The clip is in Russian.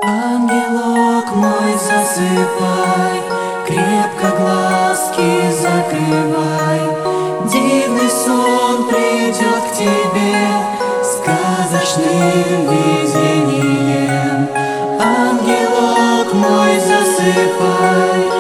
Ангелок мой, засыпай, крепко глазки закрывай. Дивный сон придет к тебе сказочным видением. Ангелок мой, засыпай.